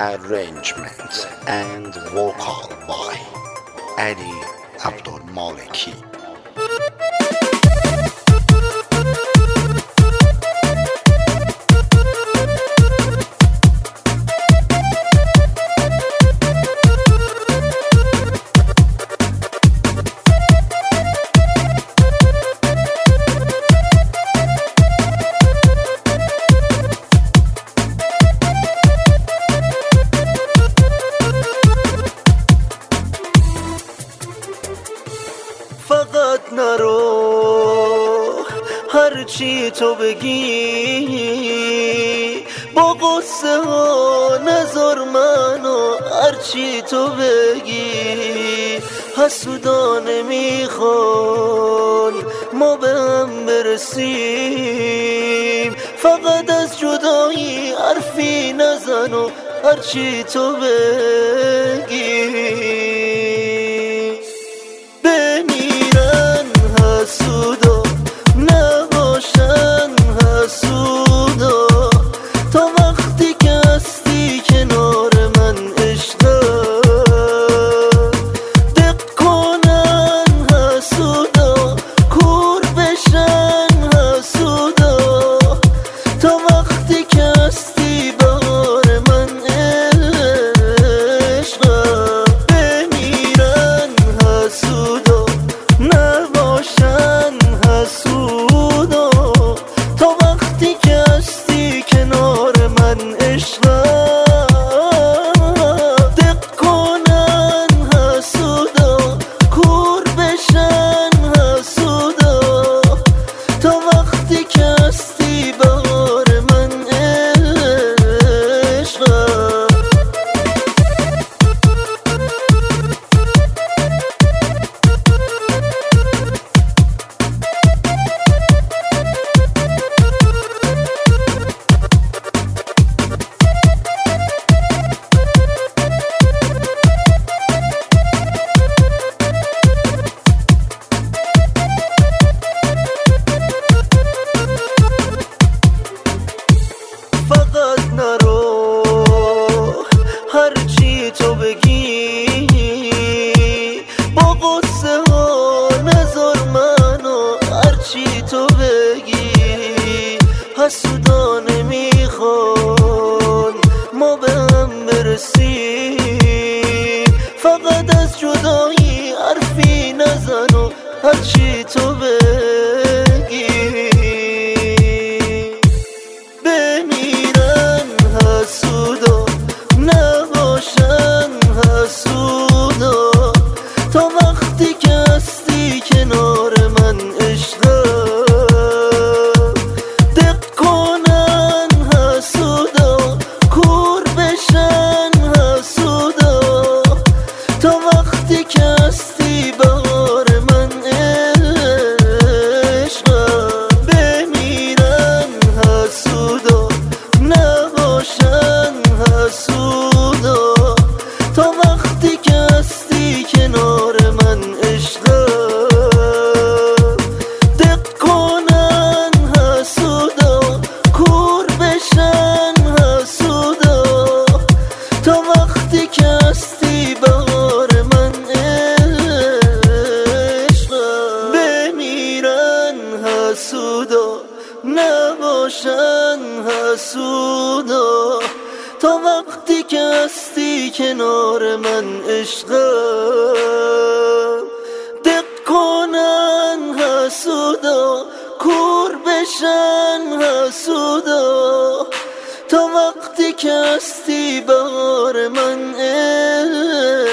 arrangement and vocal by Ali Abdul Maliki. فقط نرو هرچی تو بگی، با قصه ها نذار منو هرچی تو بگی. حسودانه میخوان ما به هم برسیم، فقط از جدایی حرفی نزن و هرچی تو بگی. حسودا نباشن حسودا، تا وقتی که هستی کنار من عشقم. دق کنن حسودا، کور بشن حسودا، تا وقتی که هستی بار من عشقم. بمیرن حسودا نباشن حسودا، تا وقتی که هستی کنار من عشقم. دق کنن حسودا، کور بشن حسودا، تا وقتی که هستی بار من عشقم. فقط نرو هرچی تو بگی، با قصه ها نذار منو هرچی تو بگی. حسودانه میخوان ما به هم برسیم، فقط از جدایی حرفی نزن و هرچی تو بگی. حسودا نباشن حسودا، تا وقتی که هستی کنار من عشقم. دق کنن حسودا، کور بشن حسودا، تا وقتی که هستی بار من عشقم. بمیرن حسودا نباشن حسودا، تا وقتی که هستی کنار من عشقم. دق کنن حسودا، کور بشن حسودا، تا وقتی که هستی بار من عشقم. بمیرن حسودا نباشن حسودا، تا وقتی که هستی کنار من عشقم. دق کنن حسودا، کور بشن حسودا، تا وقتی که هستی بار من